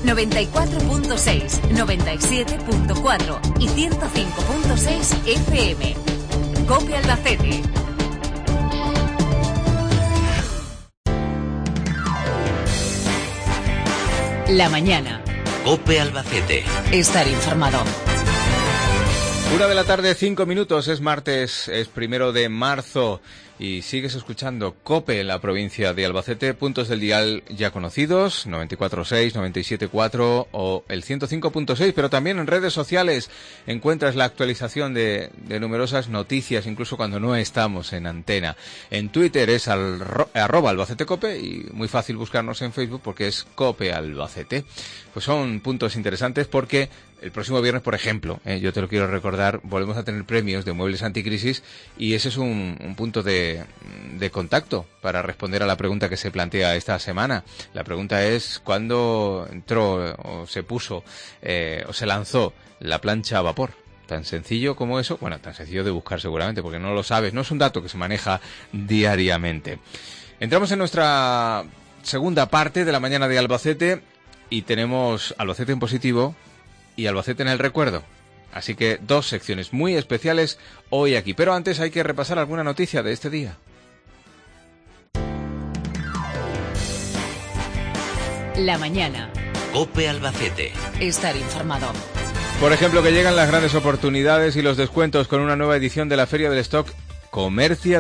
94.6, 97.4 y 105.6 FM. COPE Albacete. La mañana. COPE Albacete. Estar informado. 1:05 es martes, es 1 de marzo y sigues escuchando COPE en la provincia de Albacete, puntos del dial ya conocidos, 94.6, 97.4 o el 105.6, pero también en redes sociales encuentras la actualización de numerosas noticias, incluso cuando no estamos en antena. En Twitter es @albacetecope y muy fácil buscarnos en Facebook porque es COPE Albacete. Pues son puntos interesantes porque el próximo viernes, por ejemplo, yo te lo quiero recordar, volvemos a tener premios de muebles anticrisis y ese es un punto de contacto para responder a la pregunta que se plantea esta semana. La pregunta es ¿cuándo entró o se puso o se lanzó la plancha a vapor? Tan sencillo como eso, bueno, tan sencillo de buscar seguramente porque no lo sabes, no es un dato que se maneja diariamente. Entramos en nuestra segunda parte de la mañana de Albacete y tenemos Albacete en positivo y Albacete en el recuerdo. Así que dos secciones muy especiales hoy aquí. Pero antes hay que repasar alguna noticia de este día. La mañana. COPE Albacete. Estar informado. Por ejemplo, que llegan las grandes oportunidades y los descuentos con una nueva edición de la Feria del Stock Comercia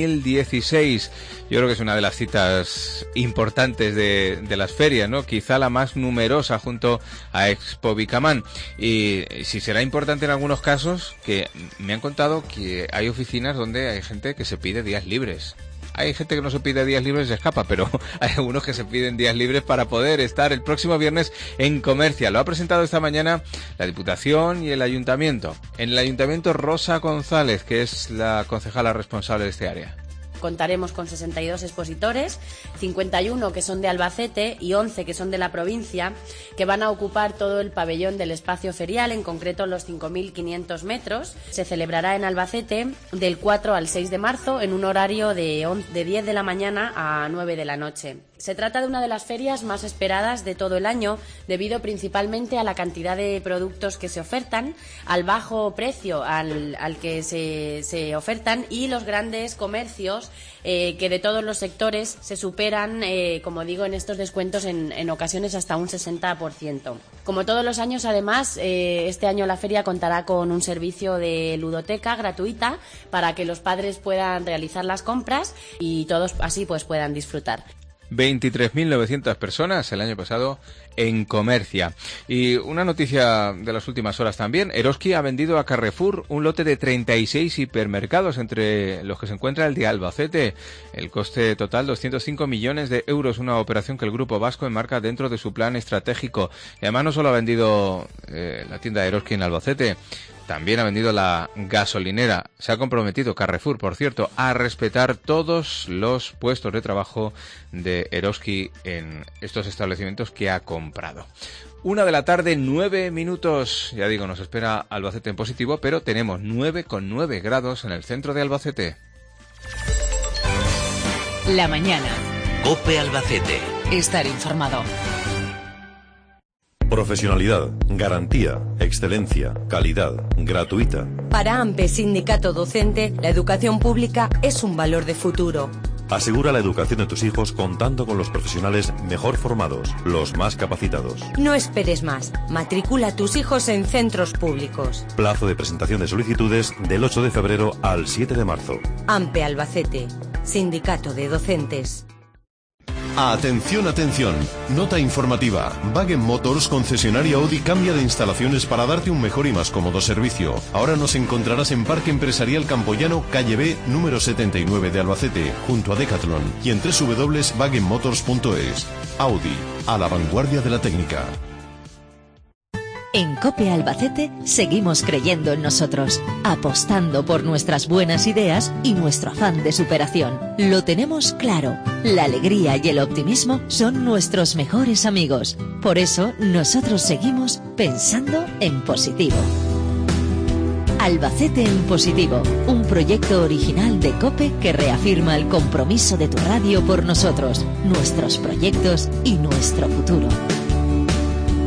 2016. Yo creo que es una de las citas importantes de las ferias, ¿no? Quizá la más numerosa junto a Expo Bicamán. Y si será importante en algunos casos, que me han contado que hay oficinas donde hay gente que se pide días libres. Hay gente que no se pide días libres y se escapa, pero hay algunos que se piden días libres para poder estar el próximo viernes en Comercia. Lo ha presentado esta mañana la Diputación y el Ayuntamiento. En el Ayuntamiento, Rosa González, que es la concejala responsable de este área. Contaremos con 62 expositores, 51 que son de Albacete y 11 que son de la provincia, que van a ocupar todo el pabellón del espacio ferial, en concreto los 5.500 metros. Se celebrará en Albacete del 4 al 6 de marzo en un horario de 10 de la mañana a 9 de la noche. Se trata de una de las ferias más esperadas de todo el año, debido principalmente a la cantidad de productos que se ofertan, al bajo precio al que se ofertan y los grandes comercios que de todos los sectores se superan, como digo, en estos descuentos en ocasiones hasta un 60%. Como todos los años, además, este año la feria contará con un servicio de ludoteca gratuita para que los padres puedan realizar las compras y todos así pues puedan disfrutar. 23.900 personas el año pasado en Comercia. Y una noticia de las últimas horas también. Eroski ha vendido a Carrefour un lote de 36 hipermercados, entre los que se encuentra el de Albacete. El coste total, 205 millones de euros, una operación que el Grupo Vasco enmarca dentro de su plan estratégico. Y además no solo ha vendido la tienda de Eroski en Albacete, también ha vendido la gasolinera. Se ha comprometido Carrefour, por cierto, a respetar todos los puestos de trabajo de Eroski en estos establecimientos que ha comprado. 1:09 p.m. Ya digo, nos espera Albacete en positivo, pero tenemos 9,9 grados en el centro de Albacete. La mañana. COPE Albacete. Estar informado. Profesionalidad, garantía, excelencia, calidad, gratuita. Para AMPE Sindicato Docente, la educación pública es un valor de futuro. Asegura la educación de tus hijos contando con los profesionales mejor formados, los más capacitados. No esperes más. Matricula a tus hijos en centros públicos. Plazo de presentación de solicitudes del 8 de febrero al 7 de marzo. AMPE Albacete, Sindicato de Docentes. Atención, atención. Nota informativa. Wagen Motors, concesionaria Audi, cambia de instalaciones para darte un mejor y más cómodo servicio. Ahora nos encontrarás en Parque Empresarial Campoyano, calle B, número 79 de Albacete, junto a Decathlon, y en www.wagenmotors.es. Audi, a la vanguardia de la técnica. En COPE Albacete seguimos creyendo en nosotros, apostando por nuestras buenas ideas y nuestro afán de superación. Lo tenemos claro, la alegría y el optimismo son nuestros mejores amigos. Por eso, nosotros seguimos pensando en positivo. Albacete en positivo, un proyecto original de COPE que reafirma el compromiso de tu radio por nosotros, nuestros proyectos y nuestro futuro.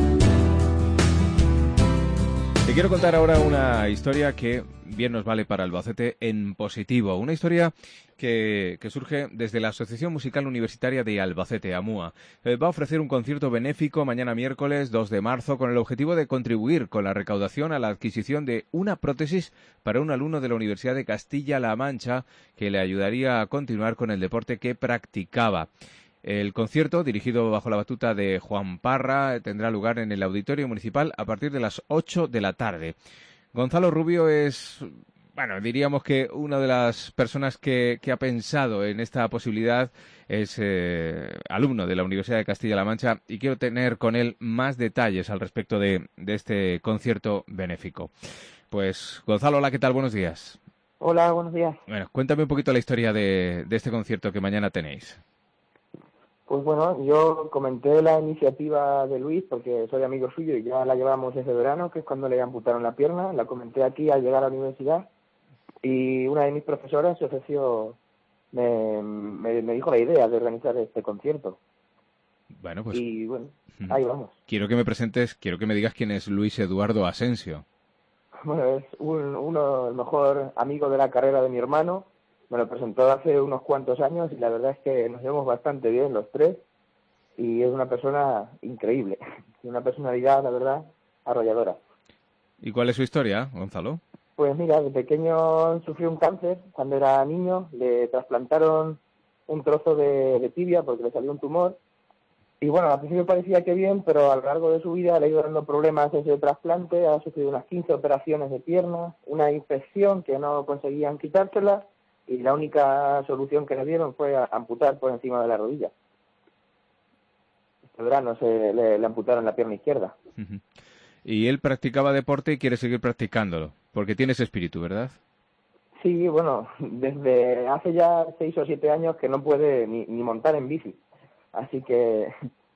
Te quiero contar ahora una historia que bien nos vale para Albacete en positivo. Una historia que surge desde la Asociación Musical Universitaria de Albacete, AMUA. Va a ofrecer un concierto benéfico mañana miércoles 2 de marzo con el objetivo de contribuir con la recaudación a la adquisición de una prótesis para un alumno de la Universidad de Castilla-La Mancha que le ayudaría a continuar con el deporte que practicaba. El concierto, dirigido bajo la batuta de Juan Parra, tendrá lugar en el Auditorio Municipal a partir de las 8 de la tarde. Gonzalo Rubio es, bueno, diríamos que una de las personas que ha pensado en esta posibilidad. Es alumno de la Universidad de Castilla-La Mancha y quiero tener con él más detalles al respecto de este concierto benéfico. Pues, Gonzalo, hola, ¿qué tal? Buenos días. Hola, buenos días. Bueno, cuéntame un poquito la historia de este concierto que mañana tenéis. Pues bueno, yo comenté la iniciativa de Luis porque soy amigo suyo y ya la llevamos desde verano, que es cuando le amputaron la pierna. La comenté aquí al llegar a la universidad y una de mis profesoras se ofreció, me dijo la idea de organizar este concierto. Bueno, pues... Y bueno, ahí vamos. Quiero que me digas quién es Luis Eduardo Asensio. Bueno, es el mejor amigo de la carrera de mi hermano. Me lo presentó hace unos cuantos años y la verdad es que nos llevamos bastante bien los tres y es una persona increíble, una personalidad, la verdad, arrolladora. ¿Y cuál es su historia, Gonzalo? Pues mira, de pequeño sufrió un cáncer cuando era niño, le trasplantaron un trozo de tibia porque le salió un tumor y bueno, al principio parecía que bien, pero a lo largo de su vida le ha ido dando problemas ese trasplante, ha sufrido unas 15 operaciones de pierna, una infección que no conseguían quitársela. Y la única solución que le dieron fue amputar por encima de la rodilla. Este verano le amputaron la pierna izquierda. Uh-huh. Y él practicaba deporte y quiere seguir practicándolo, porque tiene ese espíritu, ¿verdad? Sí, bueno, desde hace ya 6 o 7 años que no puede ni montar en bici. Así que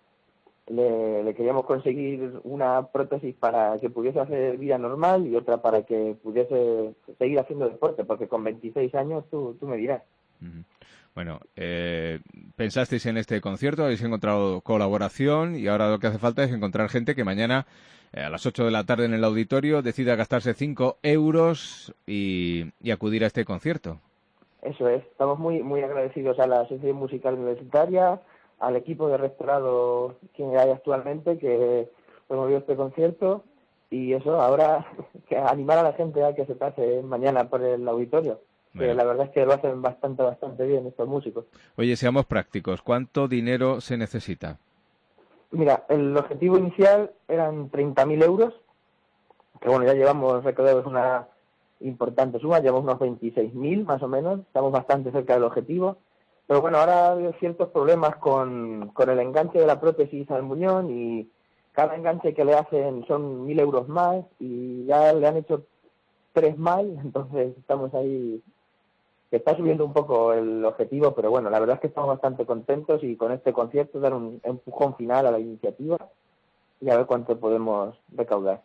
le queríamos conseguir una prótesis para que pudiese hacer vida normal y otra para que pudiese seguir haciendo deporte, porque con 26 años tú me dirás. Uh-huh. Bueno, pensasteis en este concierto, habéis encontrado colaboración y ahora lo que hace falta es encontrar gente que mañana a las 8 de la tarde en el auditorio decida gastarse 5 euros y acudir a este concierto. Eso es, estamos muy agradecidos a la Asociación Musical Universitaria, al equipo de rectorado que hay actualmente que promovió este concierto y eso, ahora que animar a la gente a que se pase mañana por el auditorio, bueno. Que la verdad es que lo hacen bastante bien estos músicos. Oye, seamos prácticos, ¿cuánto dinero se necesita? Mira, el objetivo inicial eran 30.000 euros, que bueno, ya llevamos recaudados una importante suma, llevamos unos 26.000 más o menos, estamos bastante cerca del objetivo. Pero bueno, ahora ha habido ciertos problemas con el enganche de la prótesis al muñón y cada enganche que le hacen son 1.000 euros más y ya le han hecho 3 mal, entonces estamos ahí, que está subiendo un poco el objetivo, pero bueno, la verdad es que estamos bastante contentos y con este concierto dar un empujón final a la iniciativa y a ver cuánto podemos recaudar.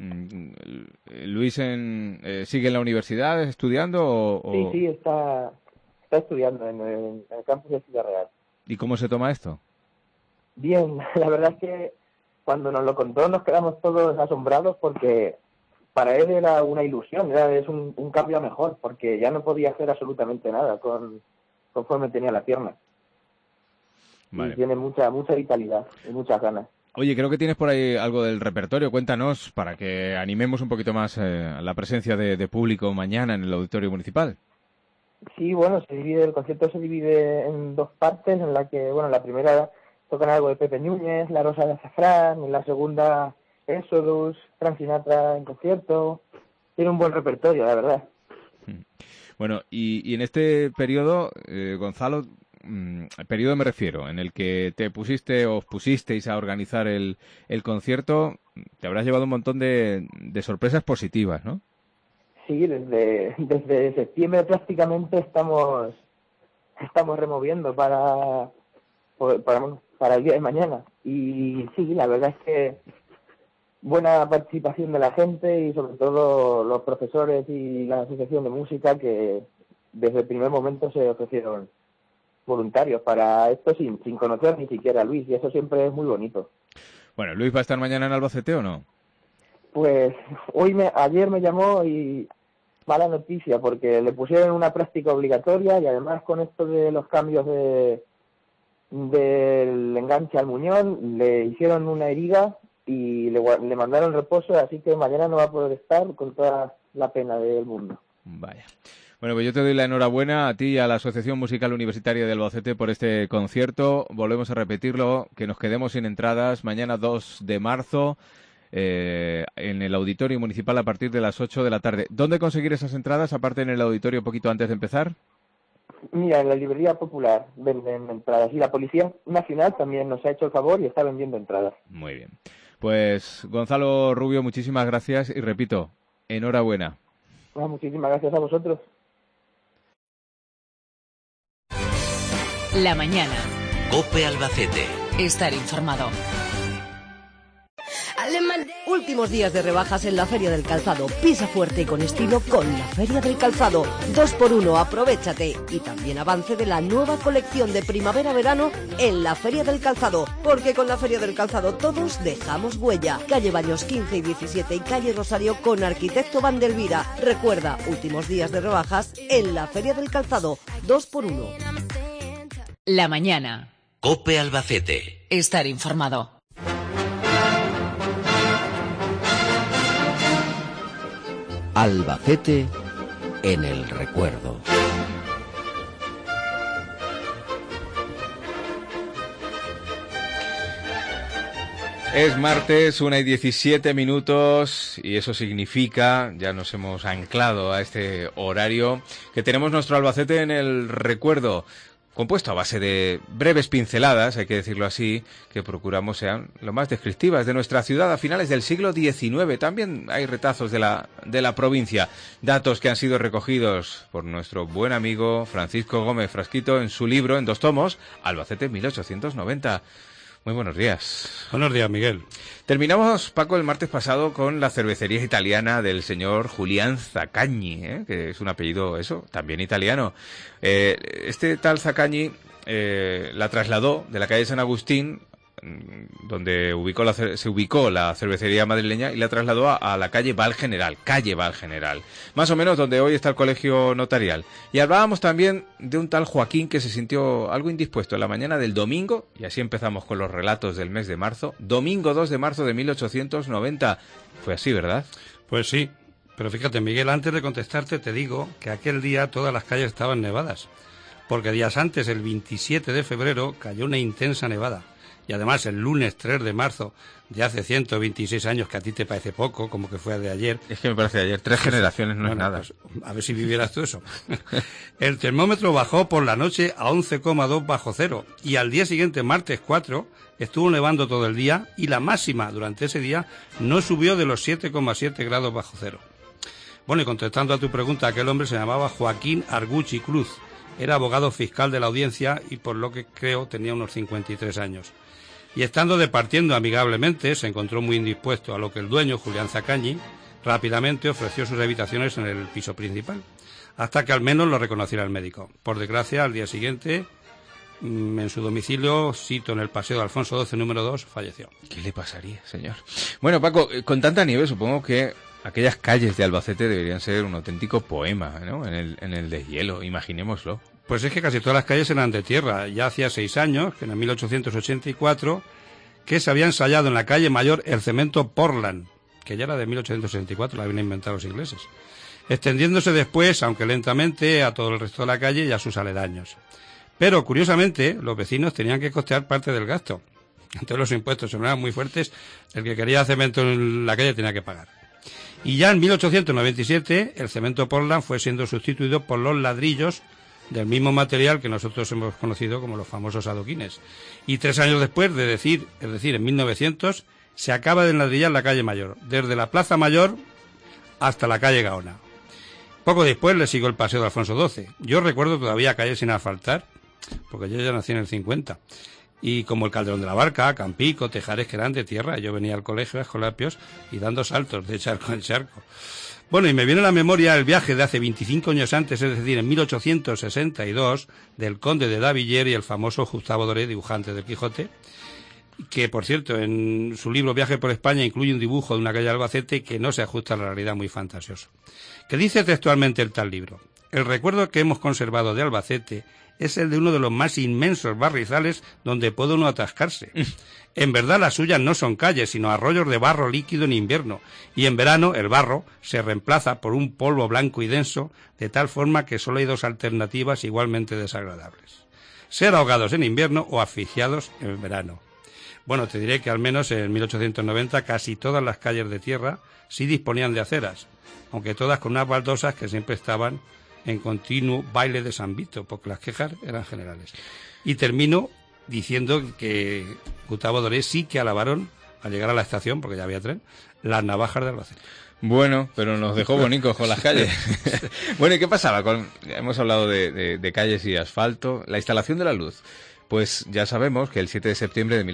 ¿Luis sigue en la universidad estudiando o...? Sí, está estudiando en el campus de Ciudad Real. ¿Y cómo se toma esto? Bien, la verdad es que cuando nos lo contó nos quedamos todos asombrados porque para él era una ilusión, es un cambio a mejor, porque ya no podía hacer absolutamente nada conforme tenía la pierna. Vale. Y tiene mucha vitalidad y muchas ganas. Oye, creo que tienes por ahí algo del repertorio, cuéntanos para que animemos un poquito más la presencia de público mañana en el Auditorio Municipal. Sí, bueno, el concierto se divide en 2 partes, en la que, bueno, la primera tocan algo de Pepe Núñez, La Rosa de Azafrán, en la segunda Exodus, Frank Sinatra en concierto. Tiene un buen repertorio, la verdad. Bueno, y en este periodo, Gonzalo, periodo me refiero, en el que os pusisteis a organizar el concierto, te habrás llevado un montón de sorpresas positivas, ¿no? Sí, desde septiembre prácticamente estamos removiendo para el día de mañana. Y sí, la verdad es que buena participación de la gente y sobre todo los profesores y la Asociación de Música que desde el primer momento se ofrecieron voluntarios para esto sin conocer ni siquiera a Luis y eso siempre es muy bonito. Bueno, ¿Luis va a estar mañana en Albacete o no? Pues ayer me llamó y mala noticia, porque le pusieron una práctica obligatoria y además con esto de los cambios del enganche al muñón, le hicieron una herida y le mandaron reposo, así que mañana no va a poder estar, con toda la pena del mundo. Vaya. Bueno, pues yo te doy la enhorabuena a ti y a la Asociación Musical Universitaria de Albacete por este concierto. Volvemos a repetirlo, que nos quedemos sin entradas mañana 2 de marzo en el Auditorio Municipal a partir de las 8 de la tarde. ¿Dónde conseguir esas entradas, aparte en el auditorio poquito antes de empezar? Mira, en la librería popular venden entradas y la Policía Nacional también nos ha hecho el favor y está vendiendo entradas. Muy bien. Pues Gonzalo Rubio, muchísimas gracias y repito, enhorabuena. Bueno, muchísimas gracias a vosotros. La mañana. COPE Albacete. Estar informado. Últimos días de rebajas en la Feria del Calzado. Pisa fuerte y con estilo con la Feria del Calzado. 2x1, aprovéchate. Y también avance de la nueva colección de primavera-verano en la Feria del Calzado. Porque con la Feria del Calzado todos dejamos huella. Calle Baños 15 y 17 y calle Rosario con Arquitecto Vandelvira. Recuerda, últimos días de rebajas en la Feria del Calzado. 2x1. La mañana. COPE Albacete. Estar informado. Albacete en el recuerdo. Es martes, 1:17 y eso significa, ya nos hemos anclado a este horario, que tenemos nuestro Albacete en el recuerdo, compuesto a base de breves pinceladas, hay que decirlo así, que procuramos sean lo más descriptivas de nuestra ciudad a finales del siglo XIX. También hay retazos de la provincia, datos que han sido recogidos por nuestro buen amigo Francisco Gómez Frasquito en su libro, en 2 tomos, Albacete 1890. Muy buenos días. Buenos días, Miguel. Terminamos, Paco, el martes pasado con la cervecería italiana del señor Julián Zaccagni, que es un apellido, eso, también italiano. Este tal Zaccagni la trasladó de la calle San Agustín, donde se ubicó la cervecería madrileña, y la trasladó a la calle Val General, más o menos donde hoy está el colegio notarial. Y hablábamos también de un tal Joaquín que se sintió algo indispuesto en la mañana del domingo, y así empezamos con los relatos del mes de marzo, domingo 2 de marzo de 1890. Fue así, ¿verdad? Pues sí, pero fíjate, Miguel, antes de contestarte te digo que aquel día todas las calles estaban nevadas, porque días antes, el 27 de febrero, cayó una intensa nevada. Y además el lunes 3 de marzo de hace 126 años, que a ti te parece poco, como que fue de ayer. Es que me parece de ayer, 3 generaciones no es nada. Pues, a ver si vivieras tú eso. El termómetro bajó por la noche a 11,2 bajo cero y al día siguiente, martes 4, estuvo nevando todo el día y la máxima durante ese día no subió de los 7,7 grados bajo cero. Bueno, y contestando a tu pregunta, aquel hombre se llamaba Joaquín Arguchi Cruz. Era abogado fiscal de la audiencia y por lo que creo tenía unos 53 años. Y estando departiendo amigablemente, se encontró muy indispuesto, a lo que el dueño, Julián Zaccagni, rápidamente ofreció sus habitaciones en el piso principal, hasta que al menos lo reconociera el médico. Por desgracia, al día siguiente, en su domicilio, sito en el Paseo de Alfonso XII, número 2, falleció. ¿Qué le pasaría, señor? Bueno, Paco, con tanta nieve supongo que aquellas calles de Albacete deberían ser un auténtico poema, ¿no? En el deshielo, imaginémoslo. Pues es que casi todas las calles eran de tierra. Ya hacía 6 años, que en 1884, que se había ensayado en la calle Mayor el cemento Portland, que ya era de 1864, lo habían inventado los ingleses, extendiéndose después, aunque lentamente, a todo el resto de la calle y a sus aledaños. Pero, curiosamente, los vecinos tenían que costear parte del gasto. Entonces los impuestos eran muy fuertes, el que quería cemento en la calle tenía que pagar. Y ya en 1897, el cemento Portland fue siendo sustituido por los ladrillos del mismo material que nosotros hemos conocido como los famosos adoquines. Y 3 años después, es decir, en 1900, se acaba de enladrillar la calle Mayor, desde la Plaza Mayor hasta la calle Gaona. Poco después le siguió el Paseo de Alfonso XII. Yo recuerdo todavía calles sin asfaltar, porque yo ya nací en el 50. Y como el Calderón de la Barca, Campico, Tejares, que eran de tierra. Yo venía al colegio a Escolapios y dando saltos de charco en charco. Bueno, y me viene a la memoria el viaje de hace 25 años antes, es decir, en 1862, del conde de Daviller y el famoso Gustavo Doré, dibujante del Quijote, que, por cierto, en su libro Viaje por España incluye un dibujo de una calle de Albacete que no se ajusta a la realidad, muy fantasioso. Que dice textualmente el tal libro: el recuerdo que hemos conservado de Albacete es el de uno de los más inmensos barrizales donde puede uno atascarse. En verdad las suyas no son calles, sino arroyos de barro líquido en invierno, y en verano el barro se reemplaza por un polvo blanco y denso, de tal forma que solo hay dos alternativas igualmente desagradables: ser ahogados en invierno o asfixiados en verano. Bueno, te diré que al menos en 1890 casi todas las calles de tierra sí disponían de aceras, aunque todas con unas baldosas que siempre estaban en continuo baile de San Vito, porque las quejas eran generales. Y termino diciendo que Gustavo Doré sí que alabaron, al llegar a la estación, porque ya había tren, las navajas de Albacete. Bueno, pero nos dejó bonicos con las calles. Bueno, ¿y qué pasaba? Hemos hablado de calles y asfalto. La instalación de la luz. Pues ya sabemos que el 7 de septiembre de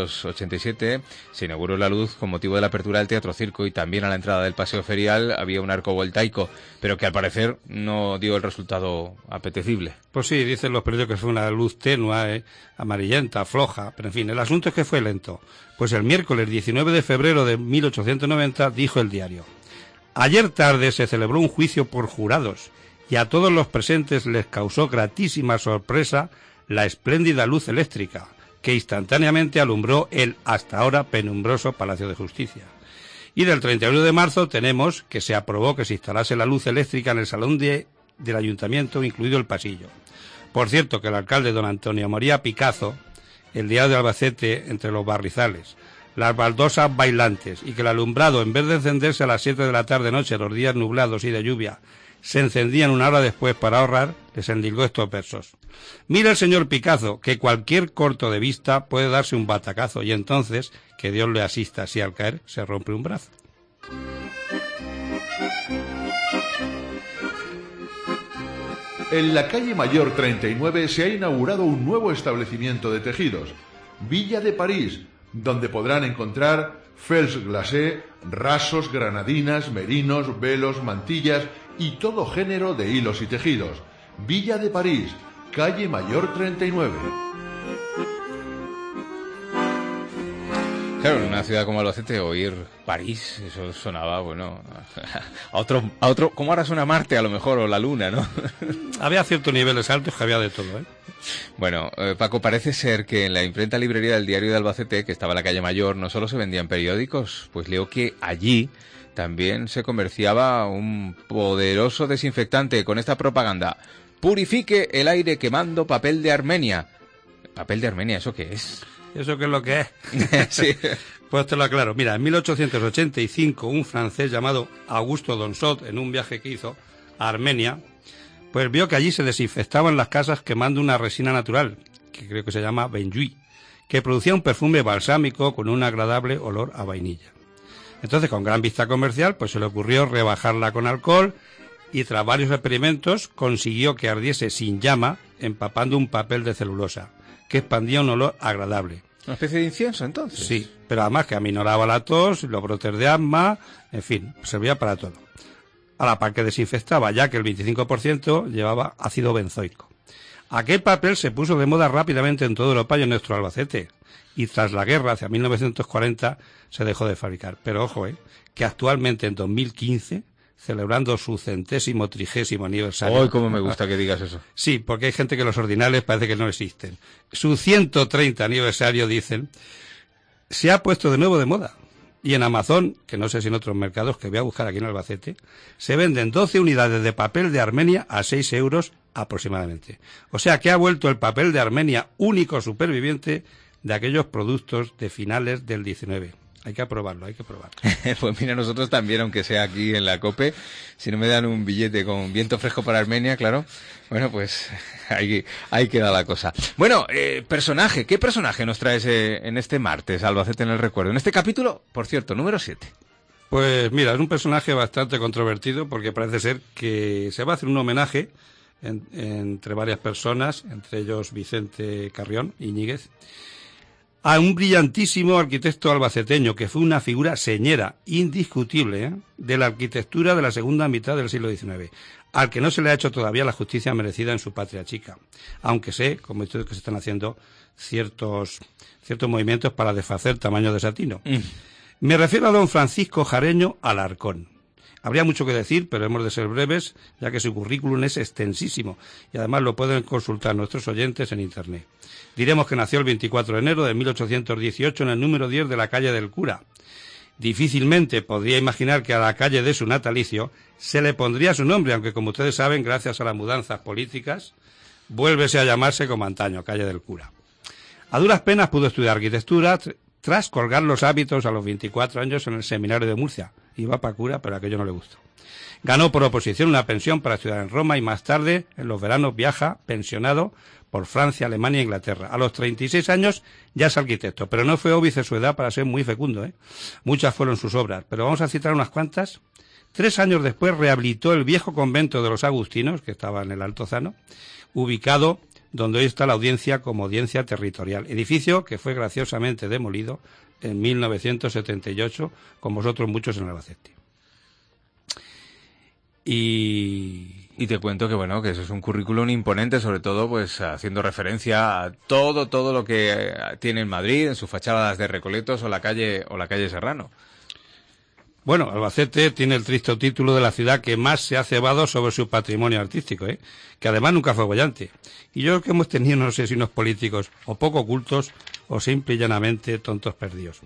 1887 se inauguró la luz con motivo de la apertura del Teatro Circo, y también a la entrada del Paseo Ferial había un arco voltaico, pero que al parecer no dio el resultado apetecible. Pues sí, dicen los periódicos que fue una luz tenue, amarillenta, floja, pero en fin, el asunto es que fue lento. Pues el miércoles 19 de febrero de 1890 dijo el diario: ayer tarde se celebró un juicio por jurados y a todos los presentes les causó gratísima sorpresa la espléndida luz eléctrica que instantáneamente alumbró el hasta ahora penumbroso Palacio de Justicia. Y del 31 de marzo tenemos que se aprobó que se instalase la luz eléctrica en el salón del ayuntamiento, incluido el pasillo. Por cierto, que el alcalde don Antonio María Picazo, el diario de Albacete entre los barrizales, las baldosas bailantes, y que el alumbrado, en vez de encenderse a las 7 de la tarde-noche los días nublados y de lluvia, se encendían una hora después para ahorrar, les endilgó estos versos: mira el señor Picazo, que cualquier corto de vista puede darse un batacazo, y entonces, que Dios le asista si al caer se rompe un brazo. En la calle Mayor 39 se ha inaugurado un nuevo establecimiento de tejidos, Villa de París, donde podrán encontrar fels glacé, rasos, granadinas, merinos, velos, mantillas y todo género de hilos y tejidos. Villa de París, calle Mayor 39. Claro, en una ciudad como Albacete, oír París, eso sonaba, bueno, a otro, ¿cómo ahora suena Marte a lo mejor, o la Luna, ¿no? Había ciertos niveles altos que había de todo, ¿eh? Bueno, Paco, parece ser que en la imprenta librería del Diario de Albacete, que estaba en la calle Mayor, no solo se vendían periódicos, pues leo que allí también se comerciaba un poderoso desinfectante con esta propaganda: purifique el aire quemando papel de Armenia. ¿Papel de Armenia, eso qué es? ¿Eso qué es lo que es? Sí. Pues te lo aclaro. Mira, en 1885 un francés llamado Augusto Donsot, en un viaje que hizo a Armenia, pues vio que allí se desinfectaban las casas quemando una resina natural, que creo que se llama benjuí, que producía un perfume balsámico con un agradable olor a vainilla. Entonces, con gran vista comercial, pues se le ocurrió rebajarla con alcohol, y tras varios experimentos consiguió que ardiese sin llama, empapando un papel de celulosa, que expandía un olor agradable. ¿Una especie de incienso, entonces? Sí, pero además que aminoraba la tos, los brotes de asma, en fin, servía para todo. A la par que desinfectaba, ya que el 25% llevaba ácido benzoico. Aquel papel se puso de moda rápidamente en toda Europa y en nuestro Albacete, y tras la guerra, hacia 1940, se dejó de fabricar. Pero ojo, que actualmente en 2015, celebrando su 130º aniversario... ¡Ay, cómo me gusta que digas eso! Sí, porque hay gente que los ordinales parece que no existen. Su 130 aniversario, dicen, se ha puesto de nuevo de moda. Y en Amazon, que no sé si en otros mercados, que voy a buscar aquí en Albacete, se venden 12 unidades de papel de Armenia a 6 euros aproximadamente. O sea que ha vuelto el papel de Armenia único superviviente de aquellos productos de finales del 19. Hay que aprobarlo, hay que probarlo. Pues mira, nosotros también, aunque sea aquí en la COPE, si no me dan un billete con viento fresco para Armenia, claro, bueno, pues ahí queda la cosa. Bueno, personaje, ¿qué personaje nos traes en este martes, Albacete en el recuerdo? En este capítulo, por cierto, número 7. Pues mira, es un personaje bastante controvertido, porque parece ser que se va a hacer un homenaje entre varias personas, entre ellos Vicente Carrión Iñiguez, a un brillantísimo arquitecto albaceteño que fue una figura señera, indiscutible, de la arquitectura de la segunda mitad del siglo XIX, al que no se le ha hecho todavía la justicia merecida en su patria chica, aunque sé, como he dicho, que se están haciendo ciertos movimientos para desfacer tamaño desatino. Me refiero a don Francisco Jareño Alarcón. Habría mucho que decir, pero hemos de ser breves, ya que su currículum es extensísimo y además lo pueden consultar nuestros oyentes en Internet. Diremos que nació el 24 de enero de 1818 en el número 10 de la calle del Cura. Difícilmente podría imaginar que a la calle de su natalicio se le pondría su nombre, aunque como ustedes saben, gracias a las mudanzas políticas, vuélvese a llamarse como antaño, calle del Cura. A duras penas pudo estudiar arquitectura tras colgar los hábitos a los 24 años en el seminario de Murcia. Iba para cura, pero aquello no le gustó. Ganó por oposición una pensión para estudiar en Roma y más tarde, en los veranos, viaja pensionado por Francia, Alemania e Inglaterra. A los 36 años ya es arquitecto, pero no fue óbice su edad para ser muy fecundo, Muchas fueron sus obras, pero vamos a citar unas cuantas. 3 años después rehabilitó el viejo convento de los agustinos, que estaba en el Altozano, ubicado donde hoy está la audiencia como audiencia territorial, edificio que fue graciosamente demolido en 1978, con vosotros muchos en Albacete. Y te cuento que bueno, que eso es un currículum imponente, sobre todo pues haciendo referencia a todo lo que tiene en Madrid, en sus fachadas de Recoletos o la calle Serrano. Bueno, Albacete tiene el triste título de la ciudad que más se ha cebado sobre su patrimonio artístico, que además nunca fue boyante. Y yo creo que hemos tenido, no sé si unos políticos o poco cultos o simple y llanamente tontos perdidos.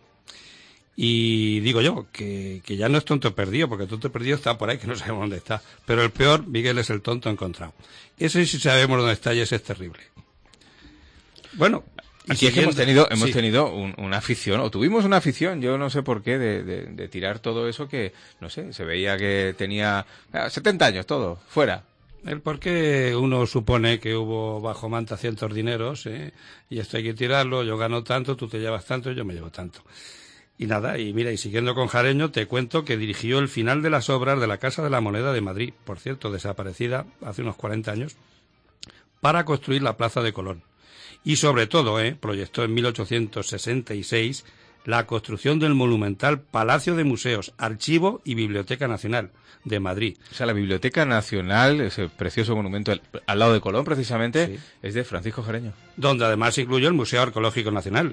Y digo yo, que ya no es tonto perdido, porque tonto perdido está por ahí, que no sabemos dónde está. Pero el peor, Miguel, es el tonto encontrado. Ese sí sabemos dónde está y ese es terrible. Bueno... Aquí es que hemos tenido una afición, o tuvimos una afición, yo no sé por qué, de tirar todo eso que, no sé, se veía que tenía 70 años todo, fuera. El por qué uno supone que hubo bajo manta cientos dineros, y esto hay que tirarlo, yo gano tanto, tú te llevas tanto, yo me llevo tanto. Y nada, y mira, y siguiendo con Jareño, te cuento que dirigió el final de las obras de la Casa de la Moneda de Madrid, por cierto, desaparecida hace unos 40 años, para construir la Plaza de Colón. Y sobre todo, proyectó en 1866 la construcción del monumental Palacio de Museos, Archivo y Biblioteca Nacional de Madrid. O sea, la Biblioteca Nacional, ese precioso monumento al lado de Colón, precisamente, sí, es de Francisco Jareño. Donde además incluyó el Museo Arqueológico Nacional,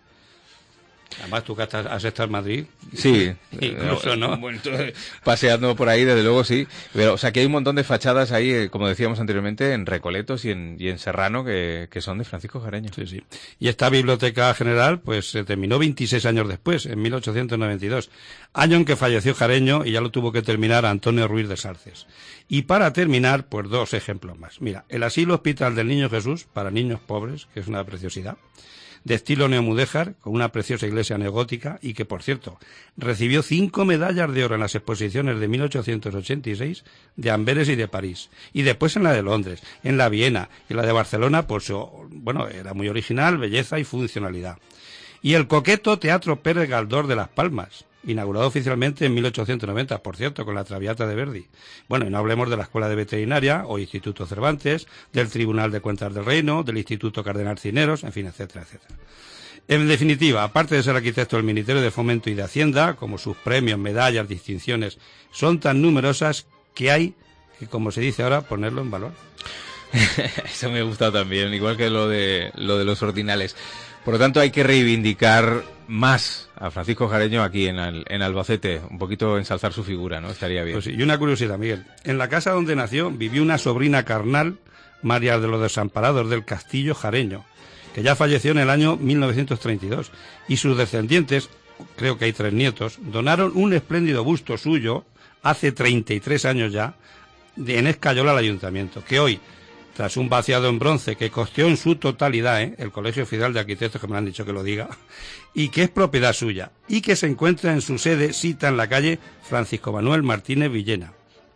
Además, tú que has estado en Madrid. Sí. Incluso, ¿no? Paseando por ahí, desde luego, sí. Pero, o sea, que hay un montón de fachadas ahí, como decíamos anteriormente, en Recoletos y en Serrano, que son de Francisco Jareño. Sí, sí. Y esta Biblioteca General, pues, se terminó 26 años después, en 1892. Año en que falleció Jareño y ya lo tuvo que terminar Antonio Ruiz de Sarces. Y para terminar, pues, 2 ejemplos más. Mira, el Asilo Hospital del Niño Jesús, para niños pobres, que es una preciosidad, de estilo neomudéjar, con una preciosa iglesia neogótica y que, por cierto, recibió 5 medallas de oro en las exposiciones de 1886 de Amberes y de París, y después en la de Londres, en la Viena y la de Barcelona, por su, era muy original, belleza y funcionalidad. Y el coqueto Teatro Pérez Galdós de Las Palmas, inaugurado oficialmente en 1890, por cierto, con la Traviata de Verdi. Bueno, y no hablemos de la Escuela de Veterinaria o Instituto Cervantes, del Tribunal de Cuentas del Reino, del Instituto Cardenal Cisneros, en fin, etcétera, etcétera. En definitiva, aparte de ser arquitecto del Ministerio de Fomento y de Hacienda, como sus premios, medallas, distinciones, son tan numerosas que hay que, como se dice ahora, ponerlo en valor. Eso me gusta también, igual que lo de los ordinales. Por lo tanto, hay que reivindicar más a Francisco Jareño aquí en Albacete, un poquito ensalzar su figura, ¿no? Estaría bien. Pues sí, y una curiosidad, Miguel. En la casa donde nació vivió una sobrina carnal, María de los Desamparados del Castillo Jareño, que ya falleció en el año 1932, y sus descendientes, creo que hay 3 nietos, donaron un espléndido busto suyo, hace 33 años ya, en Escayola al ayuntamiento, que hoy, tras un vaciado en bronce que costeó en su totalidad el Colegio Oficial de Arquitectos, que me han dicho que lo diga, y que es propiedad suya, y que se encuentra en su sede, cita en la calle Francisco Manuel Martínez Villena.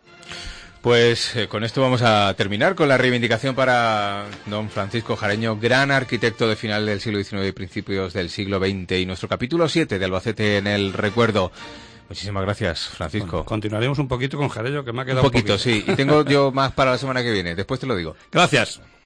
Pues con esto vamos a terminar con la reivindicación para don Francisco Jareño, gran arquitecto de final del siglo XIX y principios del siglo XX, y nuestro capítulo 7 de Albacete en el recuerdo. Muchísimas gracias, Francisco. Bueno, continuaremos un poquito con Jareño, que me ha quedado un poquito. Sí, y tengo yo más para la semana que viene, después te lo digo. Gracias.